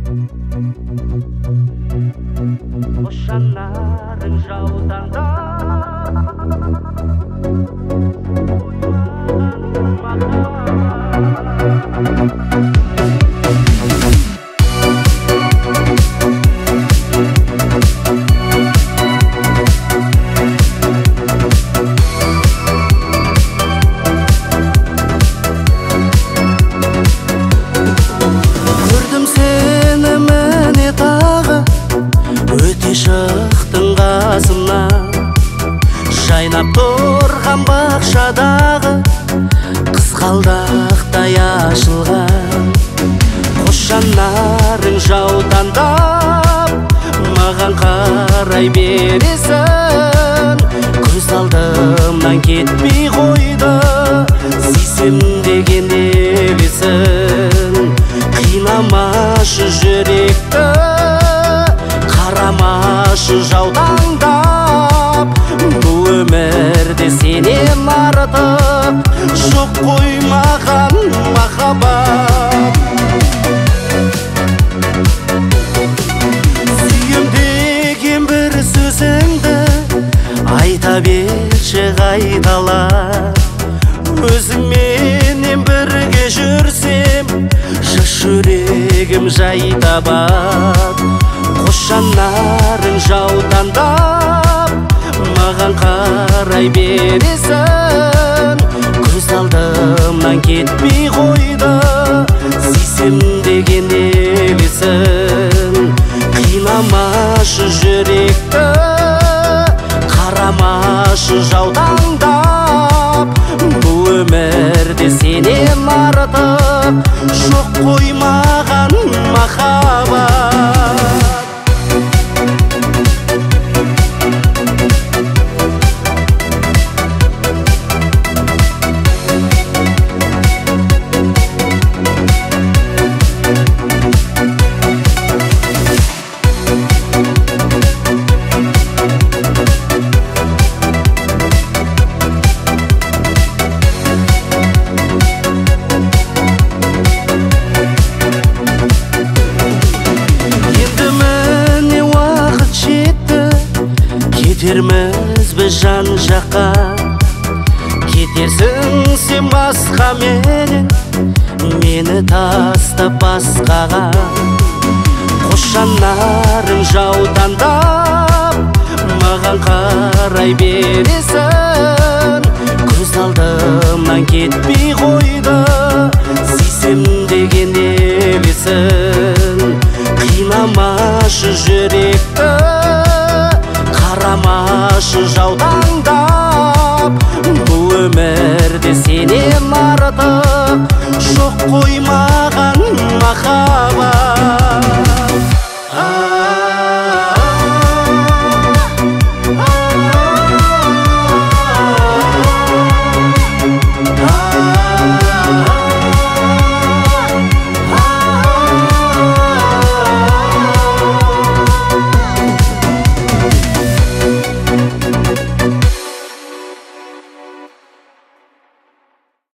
Boşanların жаутаңда Көрдім сені міне тағы өте шықтың қасымна жайнап тұрған бақшадағы қызғалдақтай ашылған қос жанарың жаутаңдап маған қарай бересің көз алдымнан кетпей қойды сүйсем деген елесің қинамашы жүректі қарамашы жаутаңдап бұл өмірде сенен артық жоқ қой маған махаббат сүйем деген бір сөзіңді айта берші қайталап өзіңменен бірге жүрсем жас жүрегім жай табады қос жанарың жаутаңдап маған қарай бересің көз алдымнан кетпей қойды сүйсем деген елесің қинамашы жүректі қарамашы жаутаңдап бұл өмірде сенен артық жоқ қой маған махаббат кетерміз біз жан жаққа кетерсің сен басқа менен мені тастап басқаға қос жанарың жаутаңдап маған қарай бересің көз алдымнан кетпей қойды сүйсем деген елесің қинамашы жүректі қарамашы жаутаңдап бұл өмірде сенен артық жоқ қой маған махаббат